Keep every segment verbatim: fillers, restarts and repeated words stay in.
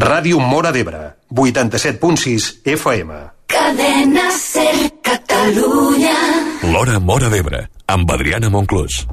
Ràdio Móra d'Ebre, vuitanta-set punt sis F M. Cadena Ser Catalunya. L'Hora Móra d'Ebre, amb Adriana Monclús.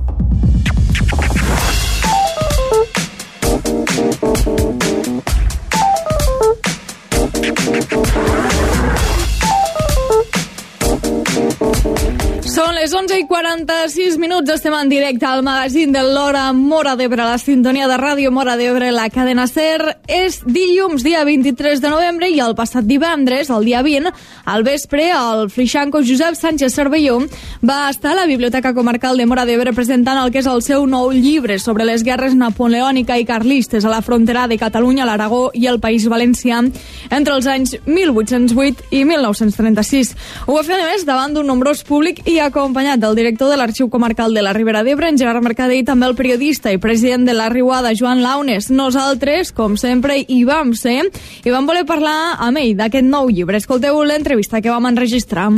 Són les onze i quaranta-sis minuts, estem en directe al magazín de l'Hora Móra d'Ebre, la sintonia de Ràdio Móra d'Ebre, la cadena Ser. És dilluns, dia vint-i-tres de novembre, i el passat divendres, el dia vint, al vespre, el flixanco Josep Sánchez Cervelló va estar a la Biblioteca Comarcal de Móra d'Ebre presentant el que és el seu nou llibre sobre les guerres napoleònica i carlistes a la frontera de Catalunya, l'Aragó i el País Valencià entre els anys mil vuit-cents vuit i mil nou-cents trenta-sis. Ho va fer, a més, davant d'un nombrós públic i acompanyat del director de l'Arxiu Comarcal de la Ribera d'Ebre, en Gerard Mercader, i també el periodista i president de la Riuada, Joan Launes. Nosaltres, com sempre, hi vam ser i vam voler parlar amb ell d'aquest nou llibre. Escolteu l'entrevista que vam enregistrar.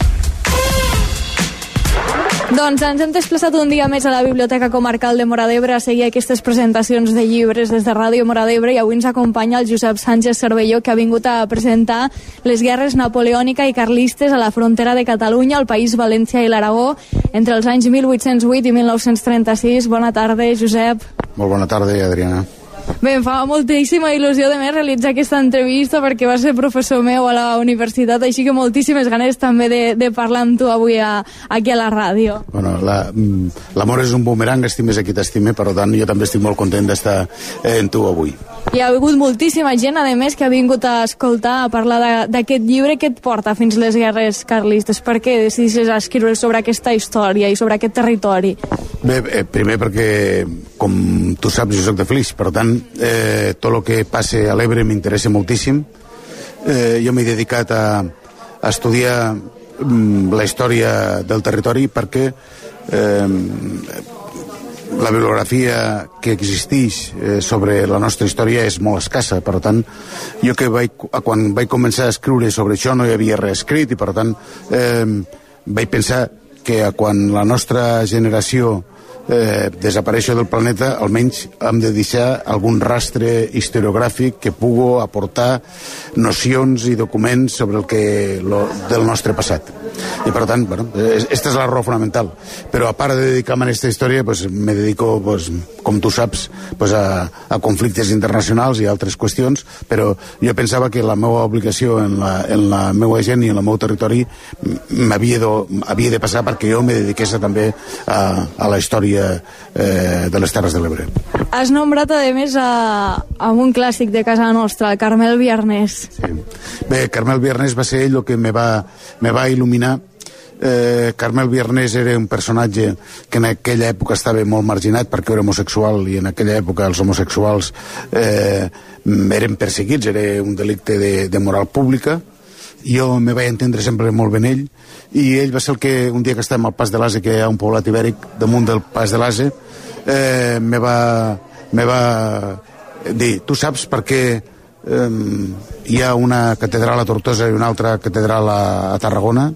Doncs ens hem desplaçat un dia més a la Biblioteca Comarcal de Móra d'Ebre a seguir aquestes presentacions de llibres des de Ràdio Móra d'Ebre, i avui ens acompanya el Josep Sánchez Cervelló, que ha vingut a presentar les guerres napoleònica i carlistes a la frontera de Catalunya, el País Valencià i l'Aragó entre els anys mil vuit-cents vuit i mil nou-cents trenta-sis. Bona tarda, Josep. Molt bona tarda, Adriana. Bé, em fa moltíssima il·lusió de més realitzar aquesta entrevista perquè va ser professor meu a la universitat, així que moltíssimes ganes també de, de parlar amb tu avui a, aquí a la ràdio. Bueno, l'amor és un bumerang, estimes a qui t'estime, per tant jo també estic molt content d'estar eh, amb tu avui. Hi ha hagut moltíssima gent, a més, que ha vingut a escoltar, a parlar d'aquest llibre. Que et porta fins les guerres carlistes? Per què decidissis escriure sobre aquesta història i sobre aquest territori? Bé, eh, primer perquè, com tu saps, jo soc de Flix, per tant, eh, tot el que passa a l'Ebre m'interessa moltíssim. Eh, jo m'he dedicat a, a estudiar mm, la història del territori perquè eh, la bibliografia que existeix eh, sobre la nostra història és molt escassa. Per tant, jo que vaig, quan vaig començar a escriure sobre això no hi havia res escrit, i per tant eh, vaig pensar que quan la nostra generació eh, desapareixi del planeta, almenys hem de deixar algun rastre historiogràfic que pugui aportar nocions i documents sobre el que lo, del nostre passat. I per tant, bueno, esta és la raó fonamental. Però a part de dedicar-me a aquesta història, pues, me dedico, pues, com tu saps, pues, a, a conflictes internacionals i altres qüestions, però jo pensava que la meva obligació en la, en la meva gent i en el meu territori m'havia de, havia de passar perquè jo me dediqués també a, a la història eh, de les Terres de l'Ebre. Has nombrat, a més, a, a un clàssic de casa nostra, el Carmel Biarnés. Sí. Bé, Carmel Biarnés va ser ell el que me va, me va il·luminar. Eh, Carmel Biarnés era un personatge que en aquella època estava molt marginat perquè era homosexual, i en aquella època els homosexuals eh, eren perseguits, era un delicte de, de moral pública. Jo me vaig entendre sempre molt ben ell, i ell va ser el que, un dia que estàvem al Pas de l'Ase, que hi ha un poblat ibèric damunt del Pas de l'Ase, eh, me, va, me va dir, tu saps per què eh, hi ha una catedral a Tortosa i una altra catedral a, a Tarragona?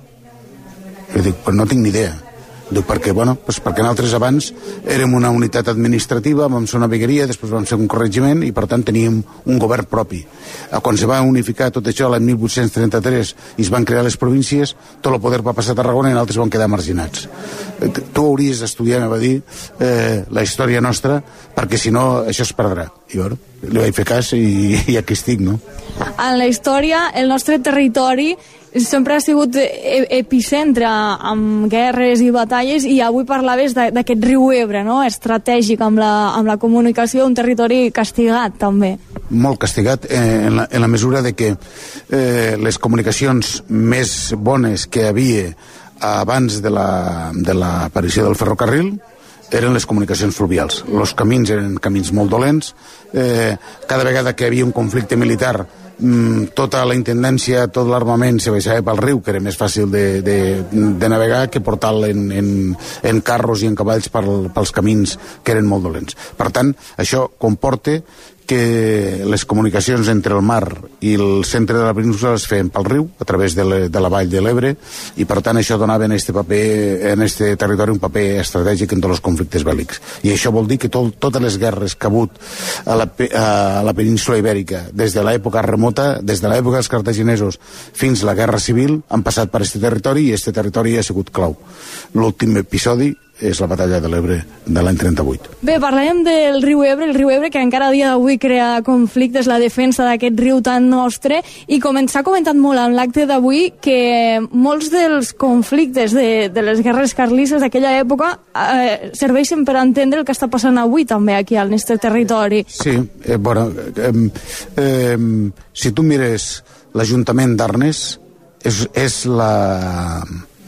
Jo dic, però no tinc ni idea. Dic, perquè, bueno, pues perquè nosaltres abans érem una unitat administrativa, vam ser una vegueria, després vam ser un corregiment, i per tant teníem un govern propi. Quan se va unificar tot això l'any mil vuit-cents trenta-tres i es van crear les províncies, tot el poder va passar a Tarragona i nosaltres vam quedar marginats. Tu hauries d'estudiar, me va dir, eh, la història nostra, perquè si no això es perdrà. I bueno, li vaig fer cas i, i aquí estic, no? En la història, el nostre territori sempre ha sigut epicentre amb guerres i batalles, i avui parlaves d'aquest riu Ebre, no? Estratègic amb la, amb la comunicació, un territori castigat també. Molt castigat eh, en, la, en la mesura de que eh, les comunicacions més bones que havia abans de l'aparició la, de del ferrocarril eren les comunicacions fluvials. Els camins eren camins molt dolents. Eh, cada vegada que hi havia un conflicte militar mm, tota la intendència, tot l'armament se baixava pel riu, que era més fàcil de, de, de navegar que portar-lo en, en, en carros i en cavalls per, pels camins que eren molt dolents. Per tant, això comporta que les comunicacions entre el mar i el centre de la península es feien pel riu, a través de, le, de la vall de l'Ebre, i per tant això donava en este paper, en este territori un paper estratègic en tots els conflictes bèl·lics. I això vol dir que tot, totes les guerres que ha hagut a la, a la península ibèrica, des de l'època remota, des de l'època dels cartaginesos fins a la guerra civil, han passat per este territori i este territori ha sigut clau. L'últim episodi és la batalla de l'Ebre de l'any trenta-vuit. Bé, parlem del riu Ebre, el riu Ebre que encara a dia d'avui crea conflictes, la defensa d'aquest riu tan nostre, i com ens ha comentat molt en l'acte d'avui, que molts dels conflictes de, de les guerres carlistes d'aquella època eh, serveixen per entendre el que està passant avui també aquí al nostre territori. Sí, eh, bueno, eh, eh, si tu mires l'Ajuntament d'Arnes, és, és la...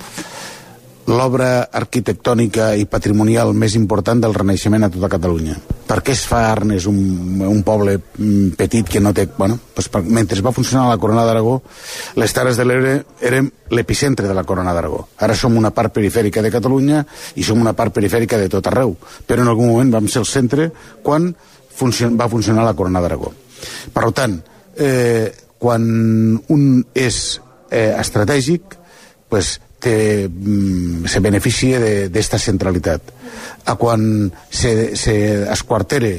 l'obra arquitectònica i patrimonial més important del Renaixement a tota Catalunya. Per què es fa Arnes un, un poble petit que no té... Bueno, doncs per, mentre va funcionar la Corona d'Aragó, les Terres de l'Ebre eren l'epicentre de la Corona d'Aragó. Ara som una part perifèrica de Catalunya i som una part perifèrica de tot arreu, però en algun moment vam ser el centre quan funcion, va funcionar la Corona d'Aragó. Per tant, eh, quan un és eh, estratègic, pues, Te, mm, se beneficia d'esta centralitat. A quan se, se esquartere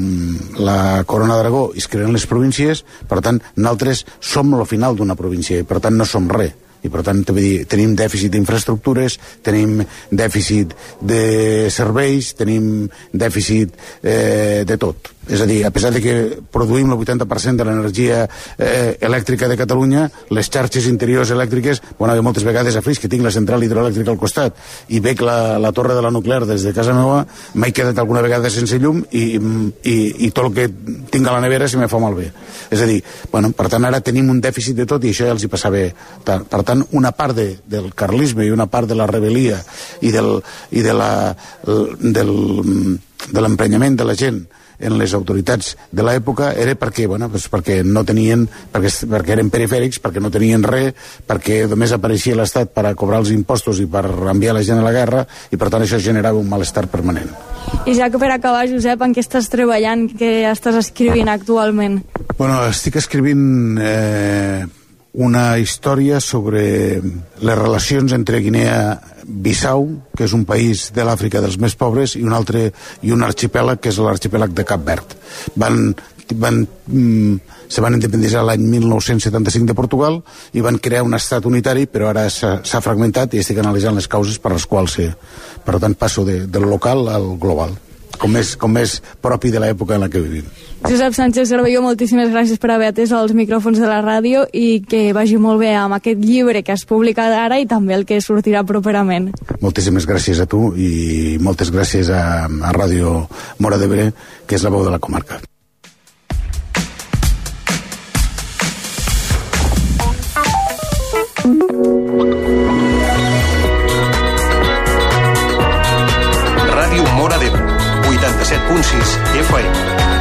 mm, la Corona d'Aragó i es creen les províncies, per tant, nosaltres som el final d'una província i per tant no som res. I per tant dir, tenim dèficit d'infraestructures, tenim dèficit de serveis, tenim dèficit eh, de tot. És a dir, a pesar de que produïm el vuitanta per cent de l'energia eh, elèctrica de Catalunya, les xarxes interiors elèctriques, bueno, moltes vegades a Flix, que tinc la central hidroelèctrica al costat i veig la, la torre de la nuclear des de casa meva, m'he quedat alguna vegada sense llum i, i, i tot el que tinc a la nevera se me fa malbé. És a dir, bueno, per tant, ara tenim un dèficit de tot i això ja els hi passava. Per tant, una part de, del carlisme i una part de la rebel·lia i del, i de la, del, de l'emprenyament de la gent en les autoritats de l'època era perquè, bueno, pues perquè no tenien, perquè, perquè eren perifèrics, perquè no tenien res, perquè només apareixia l'Estat per a cobrar els impostos i per enviar la gent a la guerra, i per tant això generava un malestar permanent. I ja que per acabar, Josep, en què estàs treballant, què estàs escrivint actualment? Bueno, estic escrivint eh, una història sobre les relacions entre Guinea-Bissau, que és un país de l'Àfrica dels més pobres, i un altre, i un arxipèlag, que és l'arxipèlag de Cap Verd. Van, van, mm, se van independitzar l'any mil nou-cents setanta-cinc de Portugal i van crear un estat unitari, però ara s'ha fragmentat i estic analitzant les causes per les quals se... Per tant, passo de, del local al global, com és, com és propi de l'època en la que vivim. Josep Sánchez Cervelló, moltíssimes gràcies per haver atès als micròfons de la ràdio i que vagi molt bé amb aquest llibre que has publicat ara i també el que sortirà properament. Moltíssimes gràcies a tu i moltes gràcies a, a Ràdio Móra d'Ebre, que és la veu de la comarca. Ràdio Móra d'Ebre, vuitanta-set punt sis F M.